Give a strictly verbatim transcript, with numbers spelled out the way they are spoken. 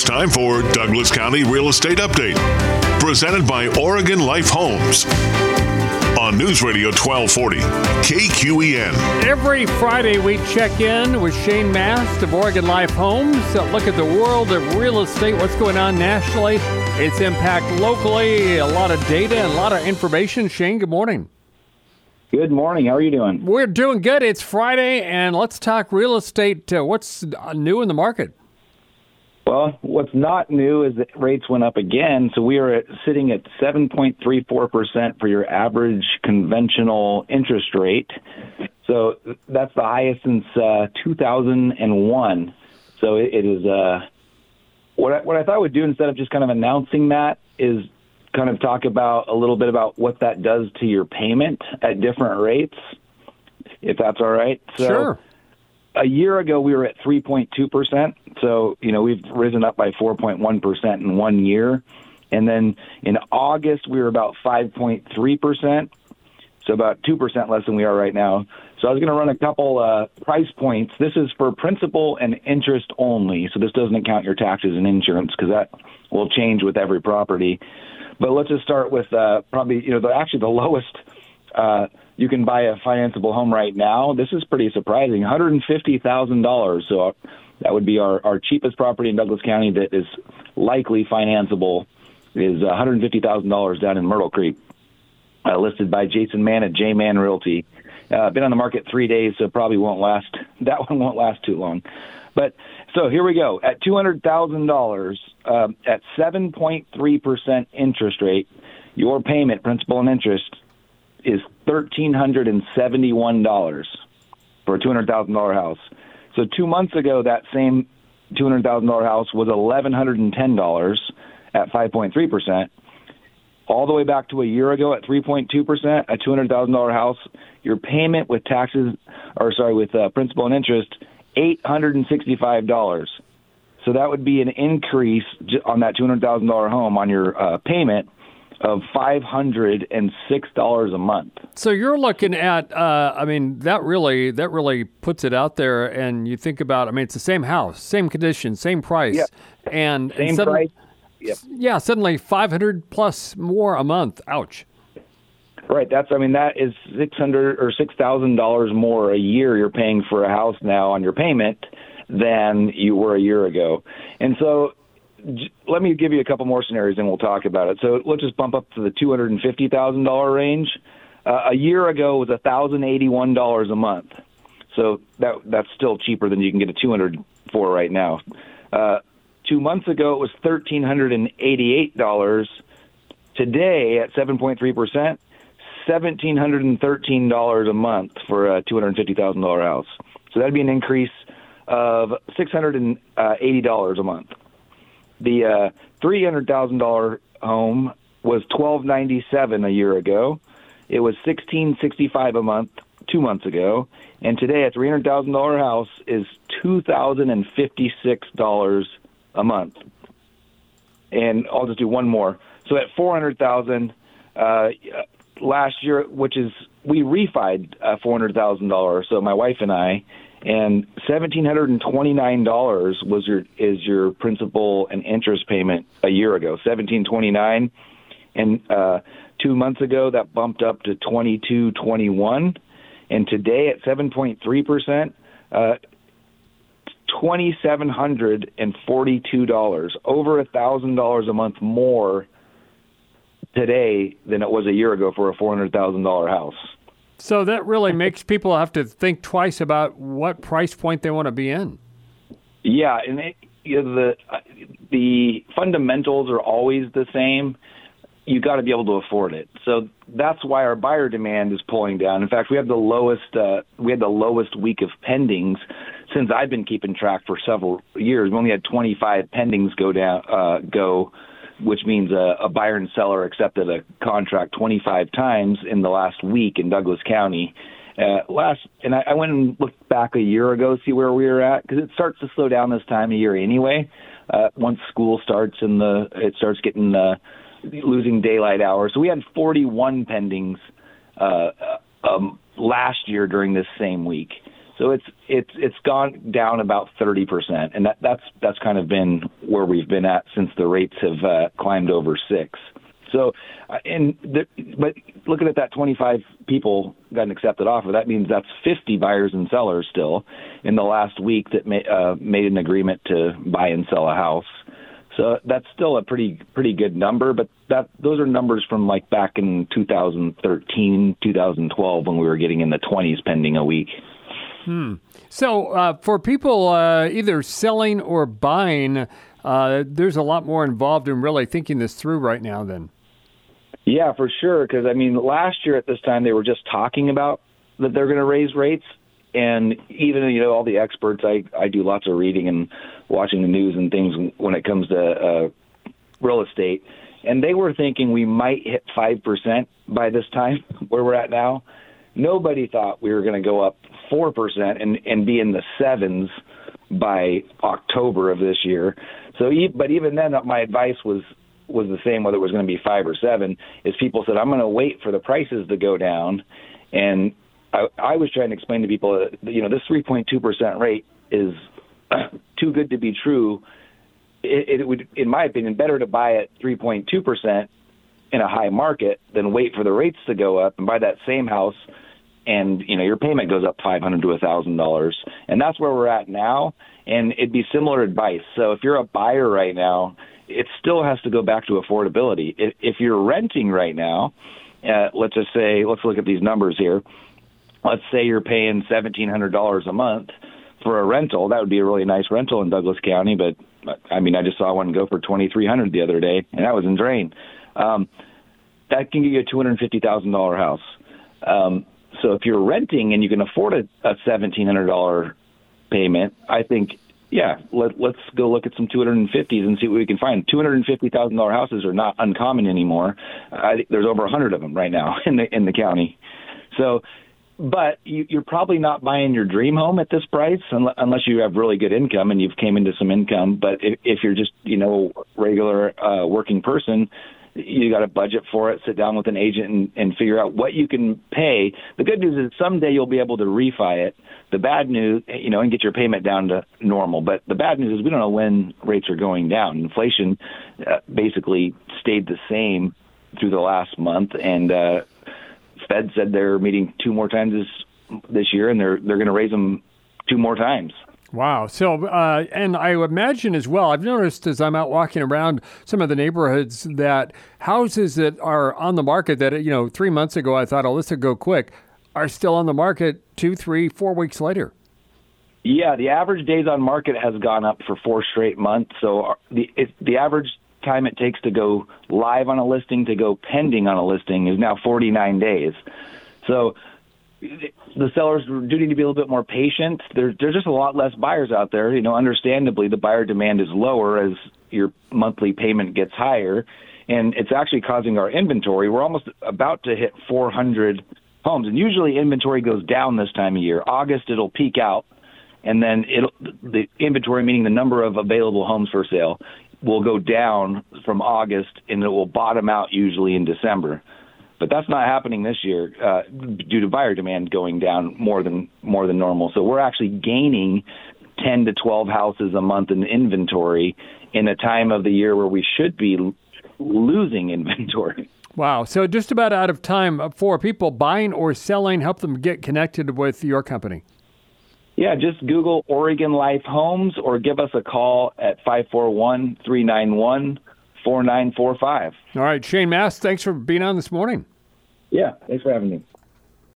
It's time for Douglas County Real Estate Update, presented by Oregon Life Homes on News Radio twelve forty K Q E N. Every Friday we check in with Shane Mast of Oregon Life Homes. Uh, look at the world of real estate, what's going on nationally, its impact locally, a lot of data and a lot of information. Shane, good morning. Good morning. How are you doing? We're doing good. It's Friday, and let's talk real estate. Uh, what's new in the market? Well, what's not new is that rates went up again. So we are at, sitting at seven point three four percent for your average conventional interest rate. So that's the highest since uh, two thousand one. So it, it is uh, what I, what I thought I would do instead of just kind of announcing that is kind of talk about a little bit about what that does to your payment at different rates, if that's all right. So, sure. A year ago, we were at three point two percent. So, you know, we've risen up by four point one percent in one year. And then in August, we were about five point three percent. So about two percent less than we are right now. So I was going to run a couple uh, price points. This is for principal and interest only. So this doesn't count your taxes and insurance because that will change with every property. But let's just start with uh, probably, you know, the, actually the lowest uh you can buy a financeable home right now. This is pretty surprising, one hundred fifty thousand dollars. So that would be our, our cheapest property in Douglas County that is likely financeable is one hundred fifty thousand dollars down in Myrtle Creek, uh, listed by Jason Mann at J Man Realty. Uh, been on the market three days, so probably won't last. That one won't last too long. But so here we go. At two hundred thousand dollars, um, at seven point three percent interest rate, your payment, principal and interest, is one thousand three hundred seventy-one dollars for a two hundred thousand dollars house. So two months ago, that same two hundred thousand dollars house was one thousand one hundred ten dollars at five point three percent. All the way back to a year ago at three point two percent, a two hundred thousand dollars house, your payment with taxes, or sorry, with uh, principal and interest, eight hundred sixty-five dollars. So that would be an increase on that two hundred thousand dollars home on your uh, payment of five hundred six dollars a month. So you're looking at, uh, I mean, that really that really puts it out there, and you think about, I mean, it's the same house, same condition, same price, yep. and same and suddenly, price. Yep. Yeah, suddenly five hundred plus more a month. Ouch. Right. That's, I mean, that is six hundred or six thousand dollars more a year you're paying for a house now on your payment than you were a year ago, and so. Let me give you a couple more scenarios and we'll talk about it. So let's just bump up to the two hundred fifty thousand dollars range. Uh, a year ago it was one thousand eighty-one dollars a month. So that that's still cheaper than you can get a two hundred for right now. Uh, two months ago it was one thousand three hundred eighty-eight dollars. Today at seven point three percent, one thousand seven hundred thirteen dollars a month for a two hundred fifty thousand dollars house. So that'd be an increase of six hundred eighty dollars a month. The uh, three hundred thousand dollars home was twelve ninety-seven a year ago. It was sixteen sixty-five a month two months ago, and today a three hundred thousand dollars house is two thousand fifty-six dollars a month. And I'll just do one more. So at four hundred thousand dollars uh, last year, which is we refied uh, four hundred thousand dollars. So my wife and I. And one thousand seven hundred twenty-nine dollars was your is your principal and interest payment a year ago, seventeen twenty-nine, and uh, two months ago that bumped up to twenty-two twenty-one, and today at seven point three percent, uh, twenty-seven hundred forty-two dollars, over a thousand dollars a month more today than it was a year ago for a four hundred thousand dollars house. So that really makes people have to think twice about what price point they want to be in. Yeah, and it, you know, the the fundamentals are always the same. You got to be able to afford it. So that's why our buyer demand is pulling down. In fact, we have the lowest uh, we had the lowest week of pendings since I've been keeping track for several years. We only had twenty-five pendings go down uh, go. which means a, a buyer and seller accepted a contract twenty-five times in the last week in Douglas County. Uh, last, and I, I went and looked back a year ago to see where we were at, because it starts to slow down this time of year anyway. Uh, once school starts and the it starts getting uh, losing daylight hours. So we had forty-one pendings uh, um, last year during this same week. So So it's it's it's gone down about thirty percent, and that, that's that's kind of been where we've been at since the rates have uh, climbed over six. So, uh, and the, but looking at that twenty-five people got an accepted offer, that means that's fifty buyers and sellers still in the last week that ma- uh, made an agreement to buy and sell a house. So that's still a pretty pretty good number, but that those are numbers from like back in two thousand thirteen, two thousand twelve when we were getting in the twenties pending a week. Hmm. So uh, for people uh, either selling or buying, uh, there's a lot more involved in really thinking this through right now then. Yeah, for sure. Because, I mean, last year at this time, they were just talking about that they're going to raise rates. And even, you know, all the experts, I, I do lots of reading and watching the news and things when it comes to uh, real estate. And they were thinking we might hit five percent by this time where we're at now. Nobody thought we were going to go up four percent and, and be in the sevens by October of this year. So, but even then, my advice was was the same, whether it was going to be five or seven, is people said, I'm going to wait for the prices to go down. And I, I was trying to explain to people that, you know, this three point two percent rate is too good to be true. It, it would, in my opinion, better to buy at three point two percent in a high market than wait for the rates to go up and buy that same house. And, you know, your payment goes up five hundred dollars to one thousand dollars. And that's where we're at now. And it'd be similar advice. So if you're a buyer right now, it still has to go back to affordability. If, if you're renting right now, uh, let's just say, let's look at these numbers here. Let's say you're paying seventeen hundred dollars a month for a rental. That would be a really nice rental in Douglas County. But, I mean, I just saw one go for twenty-three hundred dollars the other day, and that was in Drain. Um, that can get you a two hundred fifty thousand dollars house. Um, so if you're renting and you can afford a, a seventeen hundred dollars payment, I think, yeah, let, let's go look at some two hundred fifties and see what we can find. two hundred fifty thousand dollars houses are not uncommon anymore. I think there's over one hundred of them right now in the in the county. So, but you, you're probably not buying your dream home at this price unless you have really good income and you've came into some income. But if, if you're just, you know, regular uh, working person, you got to budget for it, sit down with an agent and, and figure out what you can pay. The good news is someday you'll be able to refi it. The bad news, you know, and get your payment down to normal. But the bad news is we don't know when rates are going down. Inflation uh, basically stayed the same through the last month, and uh, Fed said they're meeting two more times this this year, and they're they're going to raise them two more times. Wow. So, uh, and I imagine as well, I've noticed as I'm out walking around some of the neighborhoods that houses that are on the market that, you know, three months ago I thought, oh, this would go quick, are still on the market two, three, four weeks later. Yeah, the average days on market has gone up for four straight months. So the it, the average time it takes to go live on a listing to go pending on a listing is now forty-nine days. So the sellers do need to be a little bit more patient. There, there's just a lot less buyers out there. You know, understandably, the buyer demand is lower as your monthly payment gets higher, and it's actually causing our inventory. We're almost about to hit four hundred homes, and usually inventory goes down this time of year. August, it'll peak out, and then it'll, the inventory, meaning the number of available homes for sale, will go down from August, and it will bottom out usually in December. But that's not happening this year uh, due to buyer demand going down more than more than normal. So we're actually gaining ten to twelve houses a month in inventory in a time of the year where we should be l- losing inventory. Wow. So just about out of time for people buying or selling, help them get connected with your company. Yeah, just Google Oregon Life Homes or give us a call at five four one, three nine one, four nine four five. All right. Shane Mast, thanks for being on this morning. Yeah, thanks for having me.